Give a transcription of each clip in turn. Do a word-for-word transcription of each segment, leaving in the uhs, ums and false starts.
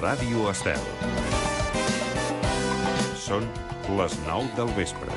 Ràdio Estel. Són les nou del vespre.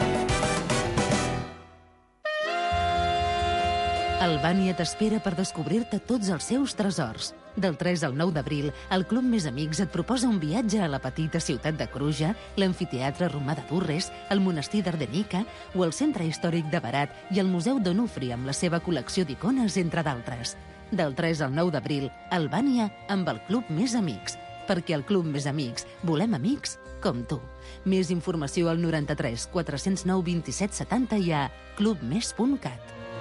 Albània t'espera per descobrir-te tots els seus tresors. Del tres al nou d'abril, el Club Més Amics et proposa un viatge a la petita ciutat de Cruja, l'amfiteatre romà de Durres, el monestir d'Ardenica o el centre històric de Berat i el Museu d'Onufri amb la seva col·lecció d'icones, entre d'altres. Del tres al nou d'abril, Albània amb el Club Més Amics. Perquè al Club Més Amics volem amics com tu. Més informació al noranta-tres quatre-cents nou vint-i-set setanta i a clubmes punt cat.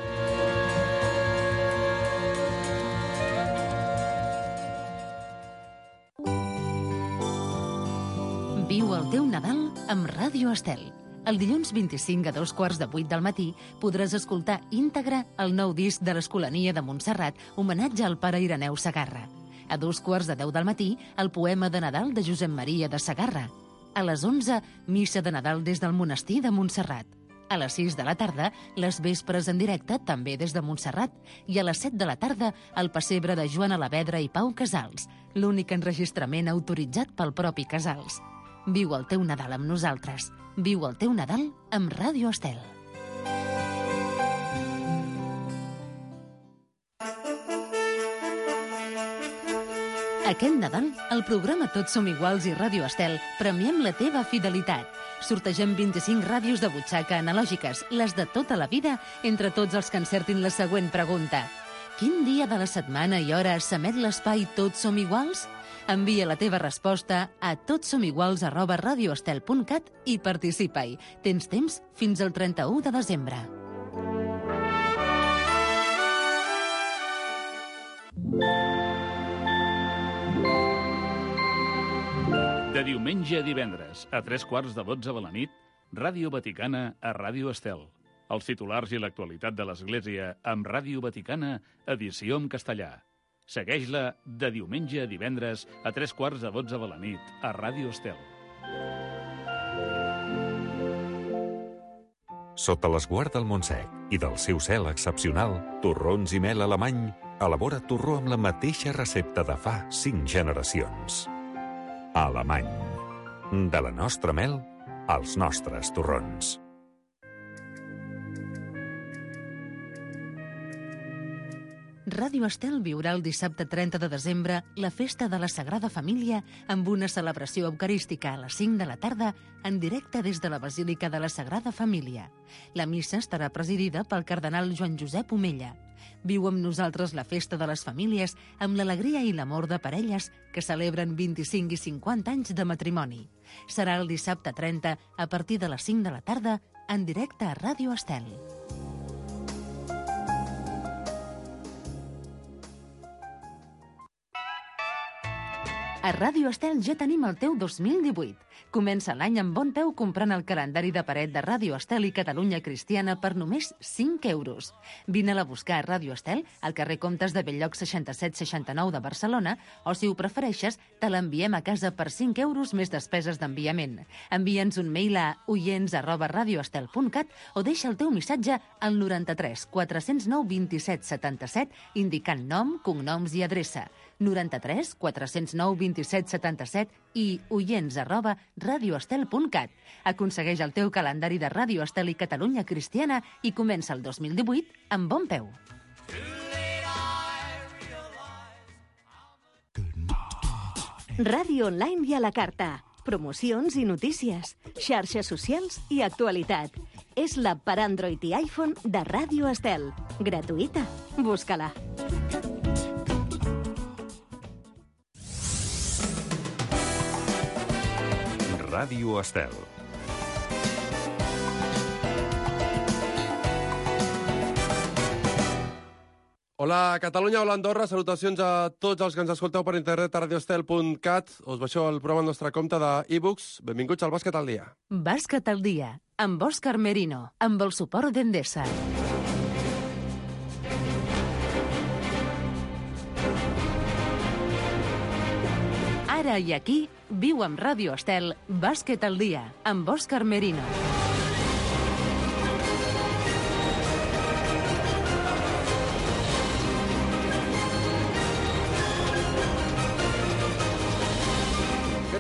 Viu el teu Nadal amb Ràdio Estel. El dilluns vint-i-cinc a dos quarts de vuit del matí podràs escoltar íntegre el nou disc de l'Escolania de Montserrat, homenatge al pare Ireneu Segarra. A dos quarts de deu del matí, el poema de Nadal de Josep Maria de Segarra. A les onze, missa de Nadal des del monestir de Montserrat. A les sis de la tarda, les vespres en directe, també des de Montserrat. I a les set de la tarda, el pessebre de Joan Alavedra i Pau Casals, l'únic enregistrament autoritzat pel propi Casals. Viu el teu Nadal amb nosaltres. Viu el teu Nadal amb Ràdio Estel. Aquest Nadal, al programa Tots som iguals i Ràdio Estel, premiem la teva fidelitat. Sortegem vint-i-cinc ràdios de butxaca analògiques, les de tota la vida, entre tots els que encertin la següent pregunta. Quin dia de la setmana i hora s'emet l'espai Tots som iguals? Envia la teva resposta a totsomiguals arroba radioestel punt cat i participa-hi. Tens temps fins al trenta-u de desembre. De diumenge a divendres, a tres quarts de dotze de la nit, Ràdio Vaticana a Ràdio Estel. Els titulars i l'actualitat de l'Església amb Ràdio Vaticana, edició en castellà. Segueix-la de diumenge a divendres a tres quarts de dotze de la nit a Ràdio Estel. Sota l'esguard del Montsec i del seu cel excepcional, Torrons i Mel Alemany elabora torró amb la mateixa recepta de fa cinc generacions. Alemany. De la nostra mel als nostres torrons. Ràdio Estel viurà el dissabte trenta de desembre la Festa de la Sagrada Família amb una celebració eucarística a les cinc de la tarda en directe des de la Basílica de la Sagrada Família. La missa estarà presidida pel cardenal Joan Josep Omella. Viu amb nosaltres la Festa de les Famílies amb l'alegria i l'amor de parelles que celebren vint-i-cinc i cinquanta anys de matrimoni. Serà el dissabte trenta a partir de les cinc de la tarda en directe a Ràdio Estel. A Ràdio Estel ja tenim el teu dos mil divuit. Comença l'any amb bon peu comprant el calendari de paret de Ràdio Estel i Catalunya Cristiana per només cinc euros. Vine-la a buscar a Ràdio Estel, al carrer Comtes de Belllloc seixanta-set seixanta-nou de Barcelona, o si ho prefereixes, te l'enviem a casa per cinc euros més despeses d'enviament. Envia'ns un mail a oients arroba radioestel punt cat o deixa el teu missatge al noranta-tres quatre-cents nou vint-i-set setanta-set indicant nom, cognoms i adreça. noranta-tres quatre-cents nou vint-i-set setanta-set i oients arroba radioestel punt cat. Aconsegueix el teu calendari de Ràdio Estel i Catalunya Cristiana i comença el dos mil divuit amb bon peu. Ràdio online i a la carta. Promocions i notícies, xarxes socials i actualitat. És l'app per Android i iPhone de Ràdio Estel. Gratuïta. Busca-la. Ràdio Estel. Hola Catalunya, hola Andorra, salutacions a tots els que ens escolteu per internet a radioestel punt cat. Us baixeu el programa al nostre compte d'e-books. Benvinguts al Bàsquet al dia. Bàsquet al dia, amb Òscar Merino, amb el suport d'Endesa. Ara i aquí, viu amb Ràdio Estel, Bàsquet al dia, amb Òscar Merino.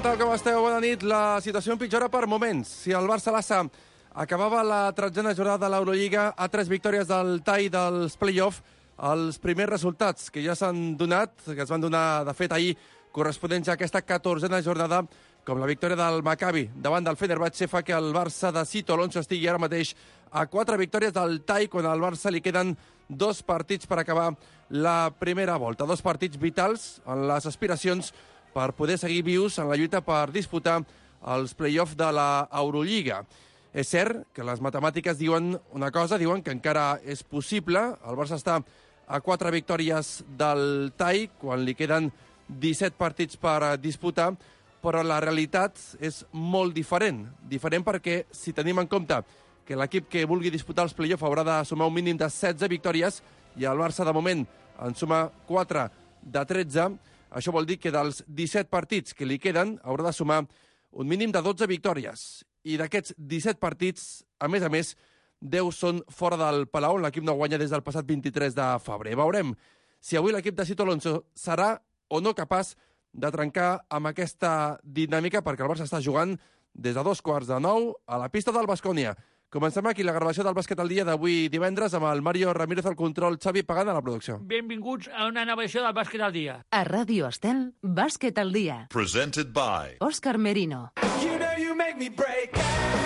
tal, com esteu? Bona nit. La situació empitjora per moments. Si el Barça-Lassa acabava la tretzena jornada de l'Eurolliga a tres victòries del tall dels play-off, els primers resultats que ja s'han donat, que es van donar, de fet, ahir, corresponents a aquesta catorzena jornada, com la victòria del Maccabi davant del Fenerbahçe, fa que el Barça de Sito Alonso estigui ara mateix a quatre victòries del tall, quan al Barça li queden dos partits per acabar la primera volta. Dos partits vitals en les aspiracions per poder seguir vius en la lluita per disputar els play-off de l'Eurolliga. És cert que les matemàtiques diuen una cosa, diuen que encara és possible. El Barça està a quatre victòries del tall, quan li queden disset partits per disputar, però la realitat és molt diferent. Diferent perquè, si tenim en compte que l'equip que vulgui disputar els play-off haurà de sumar un mínim de setze victòries, i el Barça, de moment, en suma quatre de tretze, això vol dir que dels disset partits que li queden haurà de sumar un mínim de dotze victòries. I d'aquests disset partits, a més a més, deu són fora del Palau, on l'equip no guanya des del passat vint-i-tres de febrer. Veurem si avui l'equip de Sito Alonso serà o no capaç de trencar amb aquesta dinàmica, perquè el Barça està jugant des de dos quarts de nou a la pista del Baskonia. Comencem aquí la gravació del Bàsquet al dia d'avui divendres amb el Mario Ramírez al control, Xavi Pagant a la producció. Benvinguts a una nova edició del Bàsquet al dia. A Ràdio Estel, Bàsquet al dia. Presented by Òscar Merino. You know you make me break.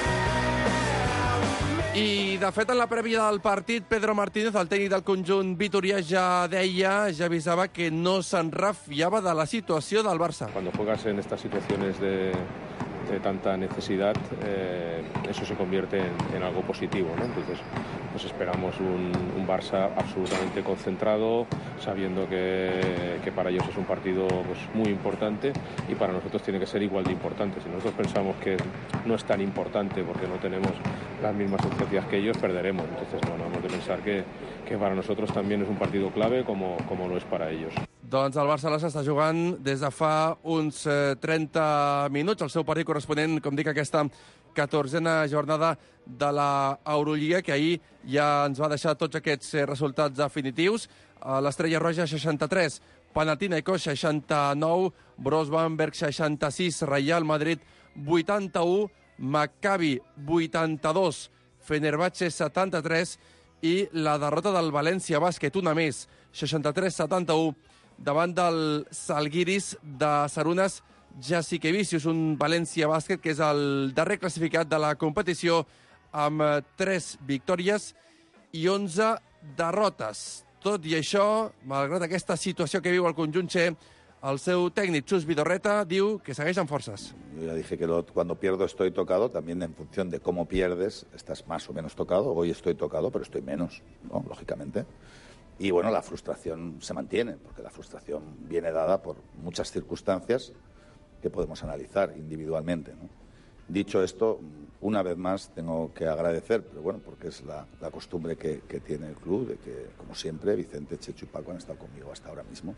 I, de fet, en la prèvia del partit, Pedro Martínez, el tècnic del conjunt vitorià, ja deia, ja avisava que no se'n refiava de la situació del Barça. Cuando juegas en estas situaciones de, de tanta necesidad, eh, eso se convierte en, en algo positivo, ¿no? Entonces, pues esperamos un, un Barça absolutamente concentrado, sabiendo que, que para ellos es un partido pues, muy importante y para nosotros tiene que ser igual de importante. Si nosotros pensamos que no es tan importante porque no tenemos las mismas exigencias que ellos, perderemos. Entonces, bueno, hemos de pensar que, que para nosotros también es un partido clave como, como lo es para ellos. Doncs el Barça està jugant des de fa uns eh, trenta minuts, el seu partit corresponent, com dic, aquesta catorzena jornada de l'Eurolliga, que ahir ja ens va deixar tots aquests eh, resultats definitius. Uh, L'Estrella Roja, seixanta-tres, Panathinaikos, seixanta-nou, Bros Bamberg, seixanta-sis, Real Madrid, vuitanta-u, Maccabi, vuitanta-dos, Fenerbahçe, setanta-tres, i la derrota del València Bàsquet, una més, seixanta-tres setanta-u, davant del Salguiris de Sarunas Jasikevičius, un València Bàsquet que és el darrer classificat de la competició amb tres victòries i onze derrotes. Tot i això, malgrat aquesta situació que viu el conjunt Che, el seu tècnic, Chus Vidorreta, diu que segueix amb forces. Yo ya dije que lo, cuando pierdo estoy tocado, también en función de cómo pierdes, estás más o menos tocado. Hoy estoy tocado, pero estoy menos, ¿no? Lógicamente. Y bueno, la frustración se mantiene, porque la frustración viene dada por muchas circunstancias que podemos analizar individualmente, ¿no? Dicho esto, una vez más tengo que agradecer, pero bueno, porque es la, la costumbre que, que tiene el club, de que, como siempre, Vicente, Chechu y Paco han estado conmigo hasta ahora mismo.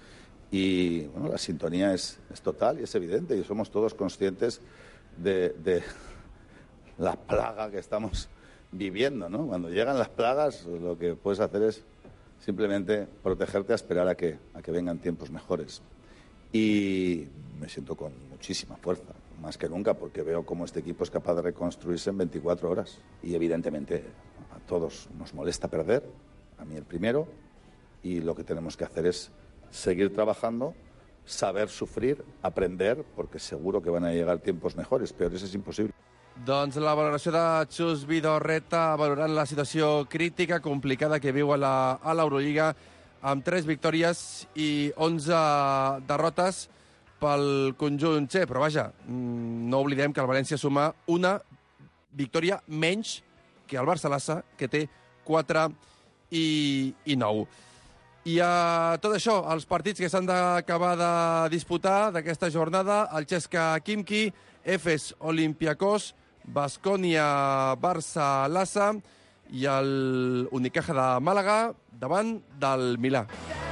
Y bueno, la sintonía es, es total y es evidente, y somos todos conscientes de, de la plaga que estamos viviendo, ¿no? Cuando llegan las plagas, lo que puedes hacer es simplemente protegerte a esperar a que, a que vengan tiempos mejores. Y me siento con muchísima fuerza, más que nunca, porque veo cómo este equipo es capaz de reconstruirse en veinticuatro horas. Y evidentemente a todos nos molesta perder, a mí el primero, y lo que tenemos que hacer es seguir trabajando, saber sufrir, aprender, porque seguro que van a llegar tiempos mejores, peores es imposible. Doncs la valoració de Chus Vidorreta valorant la situació crítica, complicada que viu a l'Eurolliga, amb tres victòries i onze derrotes pel conjunt Che. Però vaja, no oblidem que el València suma una victòria menys que el Barça-Lassa, que té quatre i nou. I a tot això, els partits que s'han d'acabar de disputar d'aquesta jornada, el Ceska Khimki, Efes Olympiacos, Baskonia Barça-Lassa i el Unicaja de Màlaga davant del Milà.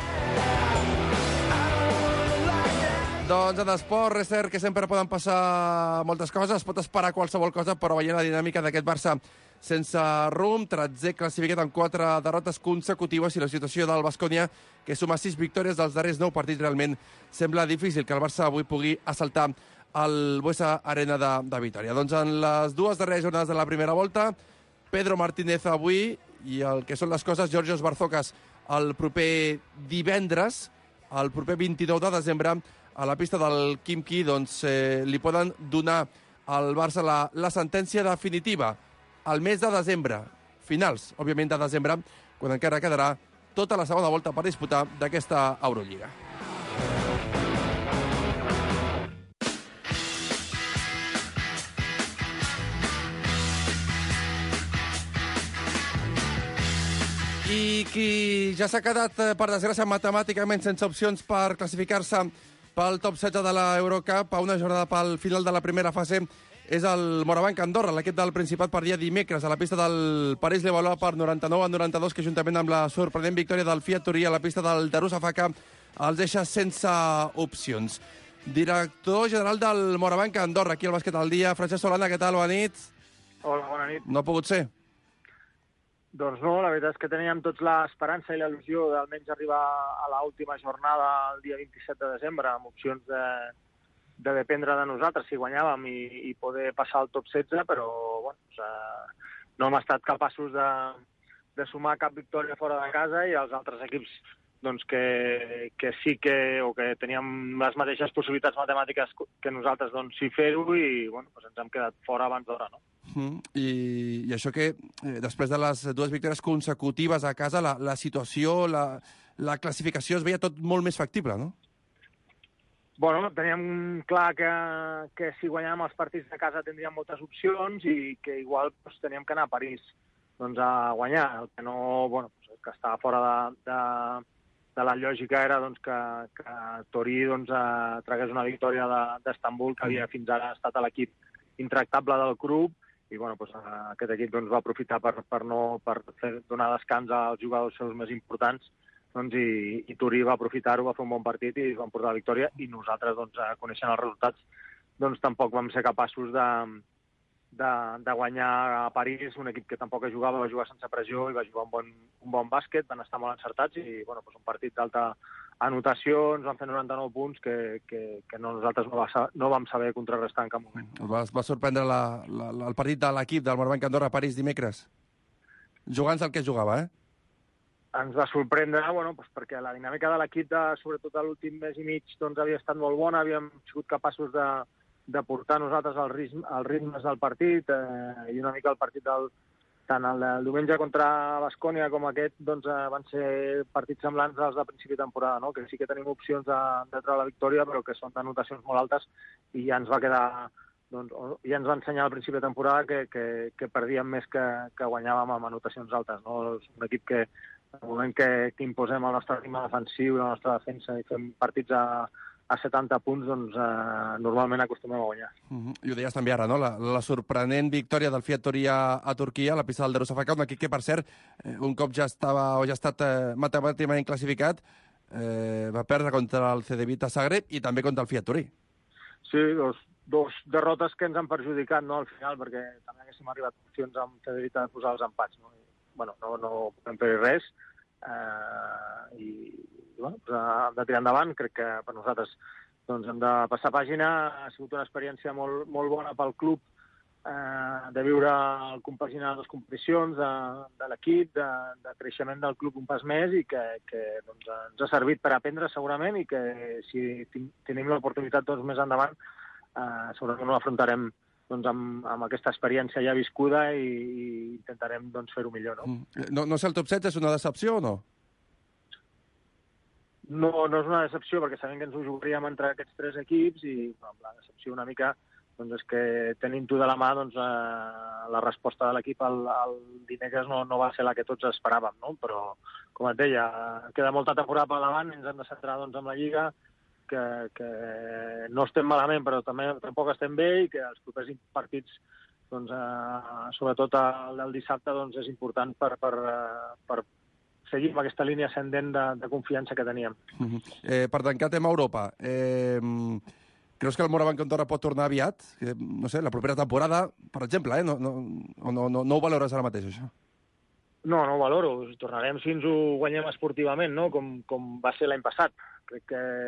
Doncs en esport, és cert que sempre poden passar moltes coses, pot esperar qualsevol cosa, però veient la dinàmica d'aquest Barça sense rumb, tretzè classificat amb quatre derrotes consecutives, i la situació del Baskonia, que suma sis victòries dels darrers nou partits, realment sembla difícil que el Barça avui pugui assaltar al Buesa Arena de, de Vitoria. Doncs en les dues darreres jornades de la primera volta, Pedro Martínez avui i el que són les coses, Georgios Barzocas el proper divendres, el proper vint-i-nou de desembre, a la pista del Quim-Qui, doncs eh, li poden donar al Barça la, la sentència definitiva al mes de desembre, finals, òbviament, de desembre, quan encara quedarà tota la segona volta per disputar d'aquesta Eurolliga. I qui ja s'ha quedat, per desgràcia, matemàticament sense opcions per classificar-se pel top setze de l'Eurocup a una jornada pel final de la primera fase és el Morabanc Andorra. L'equip del Principat perdia dimecres a la pista del París Levallois per noranta-nou a noranta-dos, que juntament amb la sorprenent victòria del Fiat Torí a la pista del Darusafaka els deixa sense opcions. Director general del Morabanc Andorra, aquí al Bàsquet al Dia. Francesc Solana, què tal? Bona nit. Hola, bona nit. No ha pogut ser? Doncs no, la veritat és que teníem tots l'esperança i l'il·lusió d'almenys arribar a l'última jornada el dia vint-i-set de desembre amb opcions de, de dependre de nosaltres si guanyàvem i, i poder passar al top setze, però bueno, doncs, eh, no hem estat capaços de, de sumar cap victòria fora de casa i els altres equips doncs, que, que sí que, o que teníem les mateixes possibilitats matemàtiques que nosaltres, doncs sí fer-ho i bueno, doncs ens hem quedat fora abans d'hora, no? Mm, i, I això que, eh, després de les dues victòries consecutives a casa, la, la situació, la, la classificació es veia tot molt més factible, no? Bueno, teníem clar que, que si guanyàvem els partits de casa tindríem moltes opcions i que igual doncs, teníem que anar a París doncs, a guanyar. El que no, bueno, doncs, que estava fora de, de, de la lògica era doncs, que, que Torí doncs, eh, tragués una victòria d'Istanbul, que havia fins ara estat a l'equip intractable del club, i bueno, doncs, aquest equip doncs, va aprofitar per, per, no, per fer, donar descans als jugadors seus més importants, doncs, i, i Torí va aprofitar-ho, va fer un bon partit i van portar la victòria, i nosaltres, doncs, coneixent els resultats, doncs, tampoc vam ser capaços de, de, de guanyar a París, un equip que tampoc jugava, va jugar sense pressió i va jugar un bon, un bon bàsquet, van estar molt encertats i bueno, doncs, un partit d'alta anotació, ens van fer noranta-nou punts que, que, que no, nosaltres no, va, no vam saber contrarrestar en cap moment. Va, va sorprendre la, la, el partit de l'equip del Morabanc Andorra a París dimecres? Jugant el que jugava, eh? Ens va sorprendre, bueno, doncs perquè la dinàmica de l'equip, sobretot a l'últim mes i mig, doncs havia estat molt bona, havíem sigut capaços de, de portar nosaltres els ritmes, els ritmes del partit eh, i una mica el partit del tant el, el diumenge contra Baskonia com aquest doncs, eh, van ser partits semblants als de principi de temporada, no? Que sí que tenim opcions de, de treure la victòria, però que són d'anotacions molt altes i ja ens va quedar, doncs, ja ens va ensenyar al principi de temporada que, que, que perdíem més que, que guanyàvem amb anotacions altes, no? És un equip que, al moment que, que imposem el nostre ritme defensiu i la nostra defensa i fem partits a a setanta punts, doncs, eh, normalment acostumem a guanyar. Uh-huh. I ho deies també ara, no? La, la sorprenent victòria del Fiat Torí a, a Turquia, a la pista del Darusafaka, un equip que, per cert, eh, un cop ja estava o ja ha estat eh, matemàticament classificat, eh, va perdre contra el Cedevita Zagreb i també contra el Fiat Torí. Sí, dos, dos derrotes que ens han perjudicat, no?, al final, perquè també haguéssim arribat a opcions amb Cedevita de posar els empats, no? I, bueno, no, no podem fer res, eh, i bueno, doncs, hem de tirar endavant. Crec que per nosaltres doncs, hem de passar pàgina. Ha sigut una experiència molt, molt bona pel club eh, de viure el compaginar les competicions de, de l'equip, de, de creixement del club un pas més i que, que doncs, ens ha servit per aprendre segurament i que si tenim l'oportunitat doncs, més endavant eh, segurament ho afrontarem doncs, amb, amb aquesta experiència ja viscuda i, i intentarem doncs, fer-ho millor. No? no? No sé, el top setze és una decepció o no? No, no és una decepció, perquè sabem que ens ho jugaríem entre aquests tres equips i no, la decepció una mica doncs, és que tenint-ho de la mà doncs, eh, la resposta de l'equip al, al dimecres no, no va ser la que tots esperàvem, no? Però, com et deia, queda molta temporada per davant, ens hem de centrar doncs, amb la Lliga, que, que no estem malament, però també tampoc estem bé i que els propers partits, doncs, eh, sobretot el del dissabte, doncs, és important per, per, per seguir amb aquesta línia ascendent de, de confiança que teníem. Uh-huh. eh, per tancar tema Europa, eh, creus que el Morabanc Andorra pot tornar aviat? Eh, no sé, la propera temporada, per exemple, eh? no, no, no, no, no ho valores ara mateix, això? No, no ho valoro. Tornarem si ens ho guanyem esportivament, no? com, com va ser l'any passat. Crec que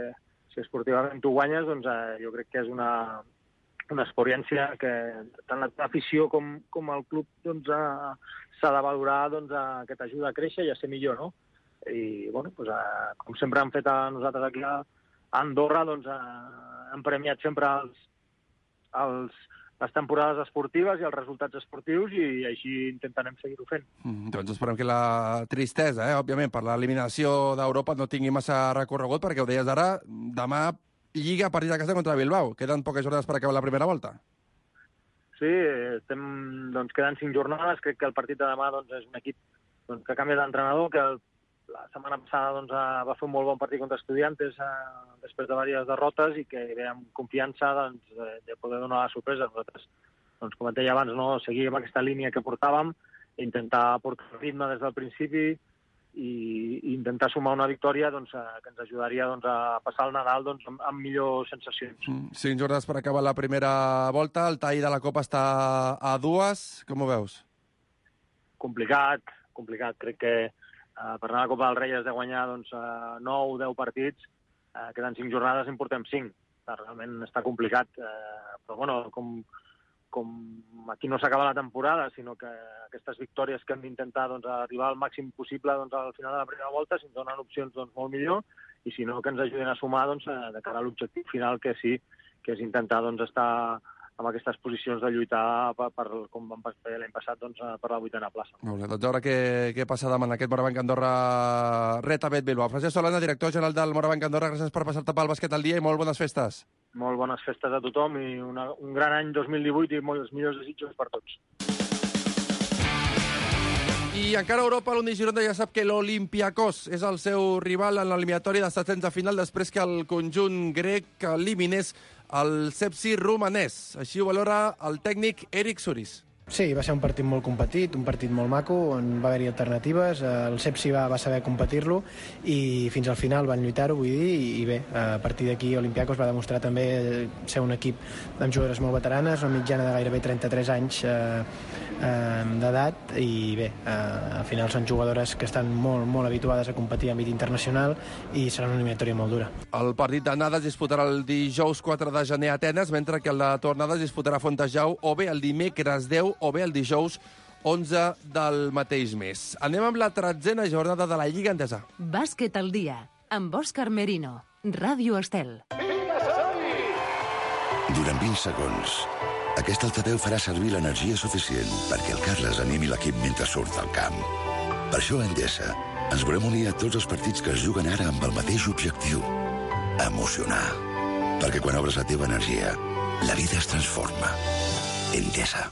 si esportivament tu guanyes, doncs eh, jo crec que és una, una experiència que tant l'afició com, com el club doncs, eh, s'ha de valorar, doncs, eh, que t'ajuda a créixer i a ser millor, no? I, bueno, doncs, eh, com sempre han fet a nosaltres aquí a Andorra, doncs, eh, hem premiat sempre els, els, les temporades esportives i els resultats esportius i així intentarem seguir-ho fent. Mm, doncs esperem que la tristesa, eh, òbviament, per l'eliminació d'Europa no tingui massa recorregut, perquè ho deies ara, demà Lliga a partir de casa contra Bilbao. Queden poques jornades per acabar la primera volta. Sí, estem, doncs, queden cinc jornades. Crec que el partit de demà doncs, és un equip doncs, que canvia d'entrenador, que el, la setmana passada doncs, va fer un molt bon partit contra Estudiantes eh, després de diverses derrotes i que ve amb confiança doncs, de, de poder donar la sorpresa. Nosaltres, doncs, com et deia abans, no, seguir amb aquesta línia que portàvem, intentar portar ritme des del principi i intentar sumar una victòria doncs, que ens ajudaria doncs, a passar el Nadal doncs, amb, amb millors sensacions. Mm, cinc jornades per acabar la primera volta. El tall de la Copa està a dues. Com ho veus? Complicat, complicat. Crec que eh, per anar a la Copa del Rei has de guanyar doncs, eh, nou o deu partits. Eh, queden cinc jornades, en portem cinc. Realment està complicat. Eh, però, bueno, com... com aquí no s'acaba la temporada, sinó que aquestes victòries que hem d'intentar doncs, arribar al màxim possible doncs, al final de la primera volta, si ens donen opcions doncs, molt millor, i si no, que ens ajuden a sumar doncs, de cara a l'objectiu final, que sí, que és intentar doncs, estar en aquestes posicions de lluitar, per, per, com vam fer l'any passat, doncs, per la vuitena plaça. Molt bé, doncs a veure què, què passa demà en aquest Morabanc Andorra Retabet Bilbao. Francesc Solana, director general del Morabanc Andorra, gràcies per passar-te pel bàsquet al dia i molt bones festes. Molt bones festes a tothom i una, un gran any dos mil divuit i molts millors desitjos per tots. I encara a Europa, l'Uni Girona ja sap que l'Olympiakos és el seu rival en l'eliminatori de setzents de final després que el conjunt grec eliminés el Sepsi romanès. Així ho valora el tècnic Eric Suris. Sí, va ser un partit molt competit, un partit molt maco, on va haver-hi alternatives, el Sepsi va, va saber competir-lo i fins al final van lluitar-ho, vull dir, i bé, a partir d'aquí Olympiakos va demostrar també ser un equip amb jugadores molt veteranes, una mitjana de gairebé trenta-tres anys eh, eh, d'edat, i bé, eh, al final són jugadores que estan molt, molt habituades a competir a àmbit internacional i serà una eliminatòria molt dura. El partit d'anada es disputarà el dijous quatre de gener a Atenes, mentre que el de tornada es disputarà a Fontejau o bé el dimecres deu o bé el dijous onze del mateix mes. Anem amb la tretzena jornada de la Lliga Endesa. Bàsquet al dia, amb Òscar Merino, Ràdio Estel. Durant vint segons, aquest altaveu farà servir l'energia suficient perquè el Carles animi l'equip mentre surt al camp. Per això a Endesa ens volem unir a tots els partits que es juguen ara amb el mateix objectiu: emocionar. Perquè quan obres la teva energia, la vida es transforma. Endesa.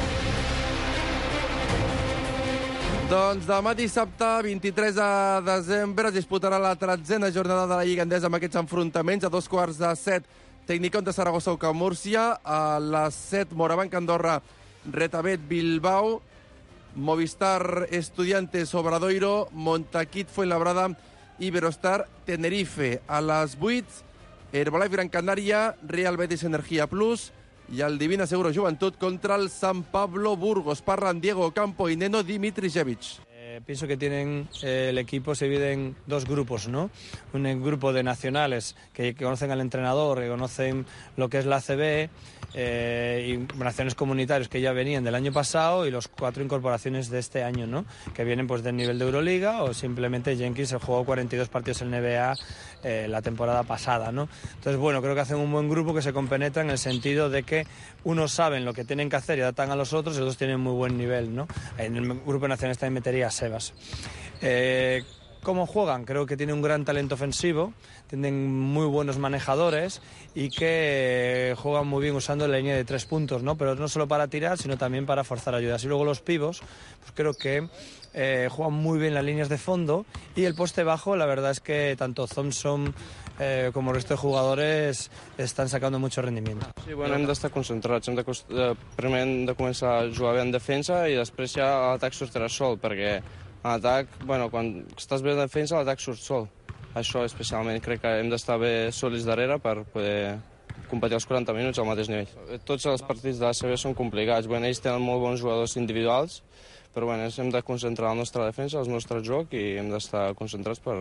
Doncs demà dissabte, vint-i-tres de desembre, es disputarà la tretzena jornada de la Lliga Endesa amb aquests enfrontaments. A dos quarts de set, Tecnicón de Saragossa o Múrcia. A les set, Morabanc Andorra, Retabet Bilbao. Movistar Estudiantes Obradoiro, Montaquit Fuenlabrada, Iberostar Tenerife. A les vuit, Herbalife Gran Canària, Real Betis Energía Plus i el Divina Seguro Joventut contra el San Pablo Burgos. Parran Diego Campo y Neno Dimitrijevic. Eh, pienso que tienen eh, el equipo se divide en dos grupos, ¿no? Un grupo de nacionales que, que conocen al entrenador, que conocen lo que es la A C B, eh, y nacionales comunitarios que ya venían del año pasado, y los cuatro incorporaciones de este año, ¿no? Que vienen pues del nivel de Euroliga, o simplemente Jenkins se jugó cuarenta y dos partidos en N B A eh, la temporada pasada, ¿no? Entonces, bueno, creo que hacen un buen grupo que se compenetra en el sentido de que unos saben lo que tienen que hacer y adaptan a los otros, y los otros tienen muy buen nivel, ¿no? En el grupo nacional también metería a Sebas. Eh, ¿Cómo juegan? Creo que tienen un gran talento ofensivo, tienen muy buenos manejadores y que juegan muy bien usando la línea de tres puntos, ¿no? Pero no solo para tirar, sino también para forzar ayudas. Y luego los pivos, pues creo que eh, juegan muy bien las líneas de fondo, y el poste bajo, la verdad es que tanto Thompson eh, com el resto de jugadors estan sacando mucho rendiment. Sí, bueno, hem d'estar concentrats. Hem de, eh, primer hem de començar a jugar bé en defensa i després ja l'atac sortirà sol, perquè a l'atac, bueno, quan estàs bé en defensa, l'atac surt sol. Això especialment crec que hem d'estar bé solis darrere per poder competir els quaranta minuts al mateix nivell. Tots els partits de l'A C B són complicats. Bueno, ells tenen molt bons jugadors individuals, però bueno, hem de concentrar la nostra defensa, el nostre joc, i hem d'estar concentrats per,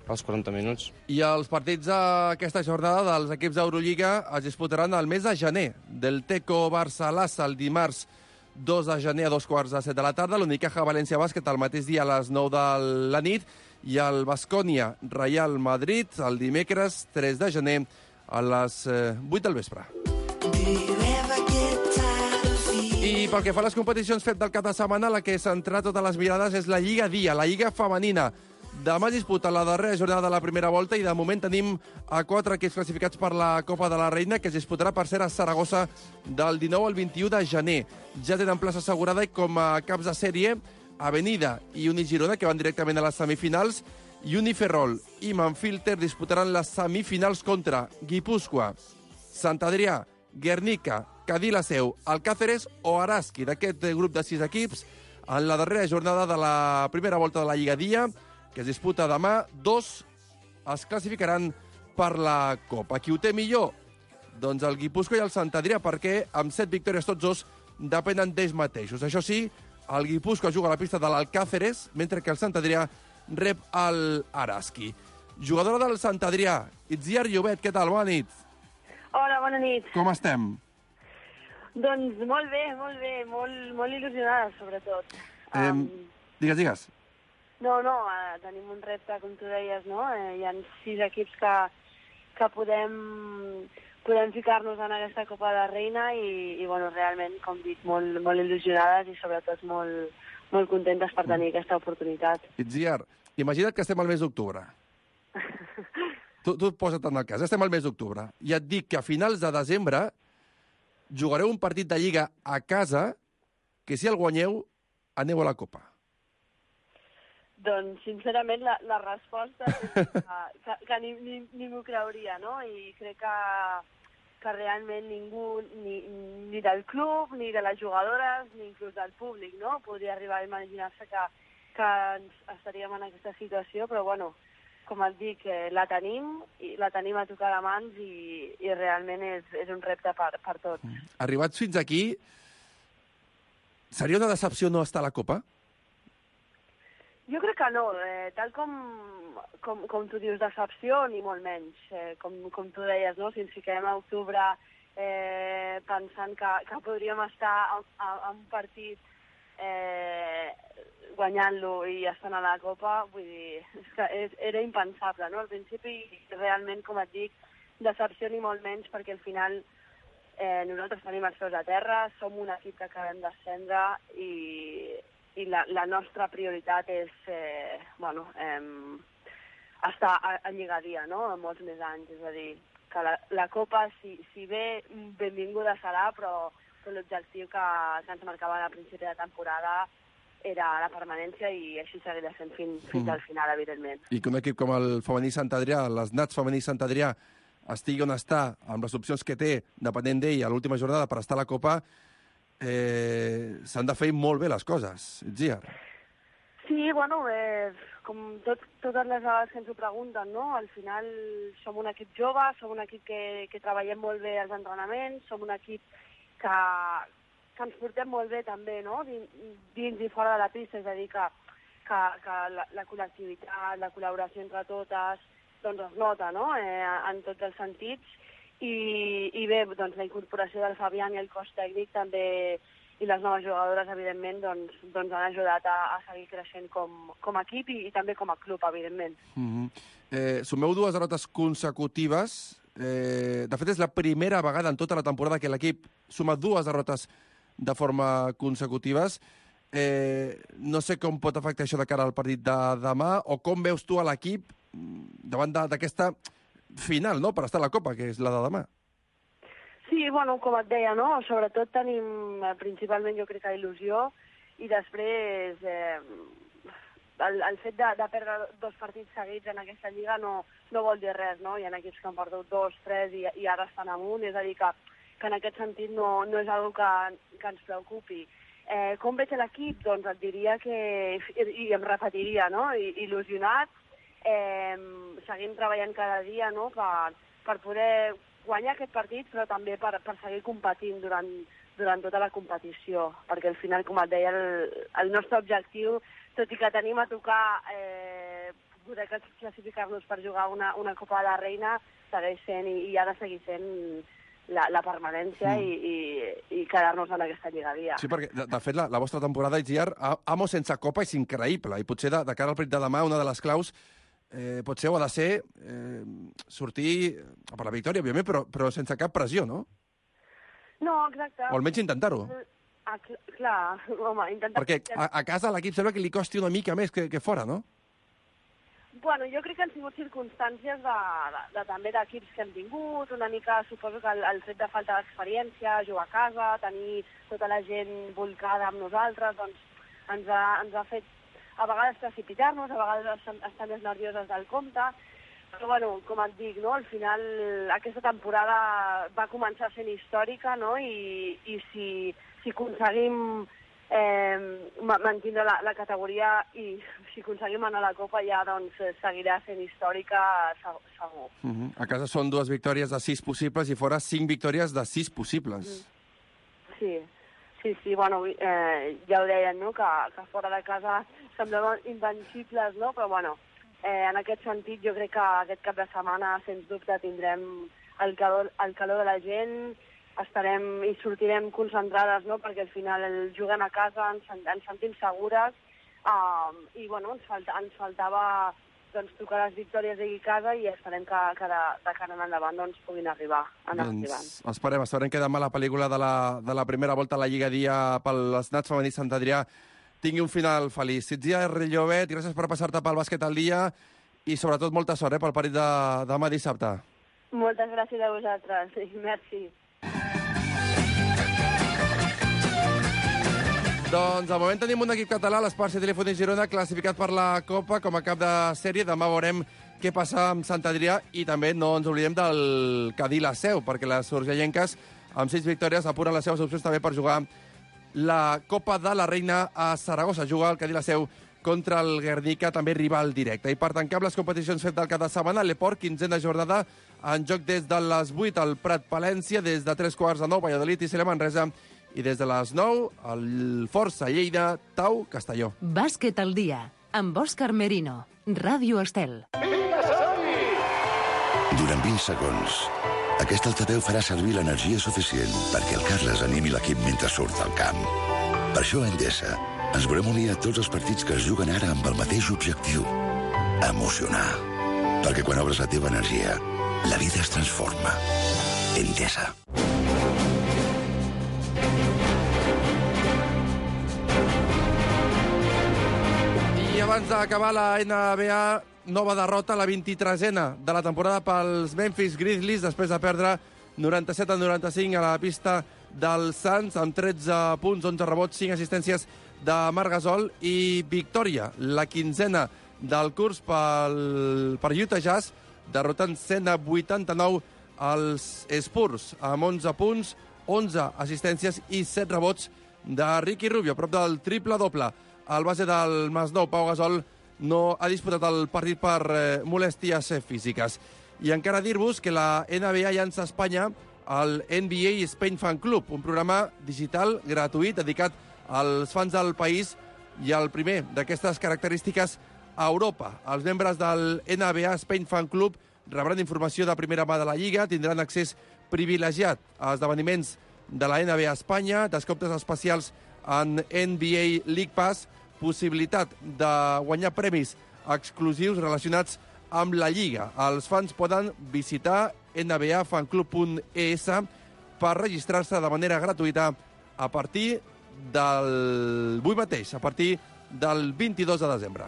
als quaranta minuts. I els partits d'aquesta jornada dels equips d'Eurolliga es disputaran el mes de gener. Del Teco Barça-Lassa el dimarts dos de gener a dos quarts de set de la tarda, l'Unicaja València Bàsquet el mateix dia a les nou de la nit i el Baskonia Real Madrid el dimecres tres de gener a les vuit del vespre. I pel que fa a les competicions fet del cap de setmana, la que centrarà totes les mirades és la Lliga Dia, la Lliga Femenina. Demà es disputa la darrera jornada de la primera volta i de moment tenim a quatre equips classificats per la Copa de la Reina, que es disputarà per ser a Saragossa del dinou al vint-i-u de gener. Ja tenen plaça assegurada i com a caps de sèrie Avenida i Unigirona, que van directament a les semifinals, i Uniferrol i Manfilter disputaran les semifinals contra Guipúscoa, Sant Adrià, Guernica, Cadí la Seu, Alcáceres o Araski. D'aquest grup de sis equips, en la darrera jornada de la primera volta de la Lliga Dia, que es disputa demà, dos es classificaran per la Copa. Qui ho té millor? Doncs el Guipúscoa i el Sant Adrià, perquè amb set victòries tots dos depenen d'ells mateixos. Això sí, el Guipúscoa juga a la pista de l'Alcáceres, mentre que el Sant Adrià rep el Araski. Jugadora del Sant Adrià, Itziar Llobet, què tal? Bona nit. Hola, bona nit. Com estem? Doncs molt bé, molt bé, molt, molt il·lusionada, sobretot. Eh, um... Digues, digues. No, no, uh, tenim un repte, com tu deies, no? Eh, hi ha sis equips que, que podem, podem ficar-nos en aquesta Copa de Reina i, i bueno, realment, com dic, molt, molt il·lusionades i sobretot molt, molt contentes per tenir aquesta oportunitat. Itziar, imagina't que estem al mes d'octubre. tu, tu posa't en el cas, estem al mes d'octubre. I et dic que a finals de desembre jugareu un partit de Lliga a casa que si el guanyeu aneu a la Copa. Doncs, sincerament, la, la resposta és que, que, que ni, ni, ni m'ho creuria, no? I crec que, que realment ningú, ni, ni del club, ni de les jugadores, ni inclús del públic, no? Podria arribar a imaginar-se que, que ens estaríem en aquesta situació, però, bueno, com et dic, eh, la tenim, i la tenim a tocar de mans i, i realment és, és un repte per, per tots. Arribats fins aquí, seria una decepció no estar a la Copa? Jo crec que no, eh, tal com, com, com tu dius, decepció, ni molt menys. Eh, com, com tu deies, no? Si ens fiquem a octubre eh, pensant que, que podríem estar a, a, a un partit eh, guanyant-lo i estant a la Copa, vull dir, és que és, era impensable, no? Al principi, realment, com et dic, decepció ni molt menys, perquè al final eh, nosaltres tenim els peus a terra, som un equip que acabem d'ascendre i... i la, la nostra prioritat és eh, bueno, eh, estar a, a Lligadia, no?, en molts més anys. És a dir, que la, la Copa, si, si bé, benvinguda serà, però, però l'objectiu que, que ens marcava a principi de temporada era la permanència i així seguirà sent fins, fins mm. al final, evidentment. I que un equip com el femení Sant Adrià, les Nats femení Sant Adrià, estigui on està, amb les opcions que té, depenent d'ell, a l'última jornada per estar a la Copa, Eh, s'han de fer molt bé les coses, Itziar. Sí, bueno, eh, com tot, totes les vegades que ens ho pregunten, no? Al final som un equip jove, som un equip que, que treballem molt bé als entrenaments, som un equip que, que ens portem molt bé també, no?, dins, dins i fora de la pista, és a dir, que, que, que la, la col·lectivitat, la col·laboració entre totes, doncs es nota, no?, eh, en tots els sentits. I, i bé, doncs la incorporació del Fabián i el cos tècnic també, i les noves jugadores, evidentment, doncs, doncs han ajudat a, a seguir creixent com, com a equip i, i també com a club, evidentment. Mm-hmm. eh, sumeu dues derrotes consecutives. Eh, de fet, és la primera vegada en tota la temporada que l'equip suma dues derrotes de forma consecutives. Eh, no sé com pot afectar això de cara al partit de demà, o com veus tu a l'equip davant d'aquesta final, no?, per estar a la Copa, que és la de demà. Sí, bueno, com et deia, no?, sobretot tenim principalment, jo crec que il·lusió, i després eh, el, el fet de, de perdre dos partits seguits en aquesta lliga no, no vol dir res, no? Hi ha equips que han perdut dos, tres i, i ara estan amunt, és a dir, que, que en aquest sentit no, no és una cosa que, que ens preocupi. Eh, com veig l'equip? Doncs et diria que, i, i em repetiria, no?, I, il·lusionat, Eh, seguim treballant cada dia, no?, per, per poder guanyar aquest partit, però també per, per seguir competint durant, durant tota la competició, perquè al final, com et deia, el, el nostre objectiu, tot i que tenim a tocar eh, poder classificar-nos per jugar una, una Copa de la Reina segueix sent i, i ha de seguir sent la, la permanència mm. i, i, i quedar-nos en aquesta lligaria. Sí, perquè, de, de fet, la, la vostra temporada, Itziar, Amo sense Copa és increïble, i potser de, de cara al partit de demà, una de les claus eh, potser ho ha de ser eh, sortir per la victòria, òbviament, però, però sense cap pressió, no? No, exacte. O almenys intentar-ho. Ah, cl clar, home, intentar... Perquè a, a casa l'equip sembla que li costi una mica més que, que fora, no? Bueno, jo crec que han sigut circumstàncies de, de, de també d'equips que hem tingut, una mica suposo que el, el fet de falta d'experiència, jugar a casa, tenir tota la gent volcada amb nosaltres, doncs ens ha, ens ha fet a vegades precipitar-nos, a vegades estar més nervioses del compte, però bueno, com et dic, no? Al final aquesta temporada va començar sent històrica, no? I, i si, si aconseguim eh, mantindre la, la categoria i si aconseguim anar a la Copa ja doncs seguirà sent històrica segur. Uh -huh. A casa són dues victòries de sis possibles i fora cinc victòries de sis possibles. Sí, sí, sí, bueno, eh, ja ho deien, no?, que, que fora de casa semblaven invencibles, no?, però bueno, eh, en aquest sentit jo crec que aquest cap de setmana, sens dubte, tindrem el calor, el calor de la gent, estarem i sortirem concentrades, no?, perquè al final juguem a casa, ens, ens sentim segures, uh, i bueno, ens, falta, ens faltava doncs, tocar les victòries d'aquí a casa i esperem que, que de, de cara en endavant doncs, puguin arribar. Anar doncs arribant. Esperem, esperem que demà la pel·lícula de la, de la primera volta a la Lliga Dia pels Nats Femenins Sant Adrià tingui un final feliç. Itziar Llobet, gràcies per passar-te pel bàsquet al dia i sobretot molta sort eh, pel partit de demà dissabte. Moltes gràcies a vosaltres. Merci. Doncs, de moment tenim un equip català, l'Esparcia Telefònic Girona, classificat per la Copa com a cap de sèrie. Demà veurem què passa amb Sant Adrià i també no ens oblidem del Cadí la Seu, perquè les urgellenques, amb sis victòries, apuren les seves opcions també per jugar la Copa de la Reina a Saragossa. Juga el Cadí la Seu contra el Guernica, també rival directe. I per tancar amb les competicions fet del cap de setmana, l'Eport, quinzena jornada, en joc des de les vuit al Prat Palència, des de tres quarts de nou, Valladolid i Cile Manresa, i des de les nou, el Força Lleida, Tau, Castelló. Bàsquet al dia, amb Òscar Merino, Ràdio Estel. Durant vint segons, aquest altaveu farà servir l'energia suficient perquè el Carles animi l'equip mentre surt al camp. Per això a Endesa ens volem unir a tots els partits que es juguen ara amb el mateix objectiu, emocionar. Perquè quan obres la teva energia, la vida es transforma. Endesa. I abans d'acabar la N B A, nova derrota, la vint-i-tresena de la temporada pels Memphis Grizzlies, després de perdre noranta-set a noranta-cinc a la pista dels Suns, amb tretze punts, onze rebots, cinc assistències de Marc Gasol, i victòria, la quinzena del curs pel, per Utah Jazz, derrotant cent a vuitanta-nou als Spurs, amb onze punts, onze assistències i set rebots de Ricky Rubio, a prop del triple-doble. El base del Masnou, Pau Gasol, no ha disputat el partit per eh, molèsties físiques. I encara dir-vos que la N B A llança a Espanya el N B A Spain Fan Club, un programa digital gratuït dedicat als fans del país i el primer d'aquestes característiques a Europa. Els membres del N B A Spain Fan Club rebran informació de primera mà de la Lliga, tindran accés privilegiat a esdeveniments de la N B A Espanya, descomptes especials en N B A League Pass, possibilitat de guanyar premis exclusius relacionats amb la Lliga. Els fans poden visitar n b a fan club punt e s per registrar-se de manera gratuïta a partir del avui mateix, a partir del vint-i-dos de desembre.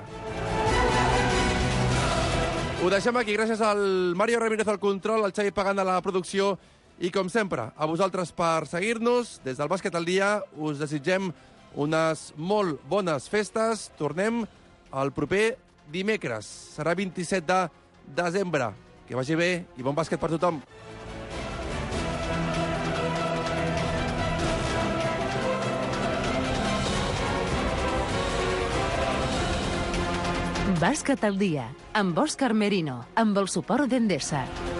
Ho deixem aquí. Gràcies al Mario Ramírez al control, al Xavi Pagant a la producció i, com sempre, a vosaltres per seguir-nos. Des del Bàsquet al dia us desitgem unes molt bones festes. Tornem el proper dimecres. Serà vint-i-set de desembre. Que vagi bé i bon bàsquet per tothom. Bàsquet al dia, amb Òscar Merino, amb el suport d'Endesa.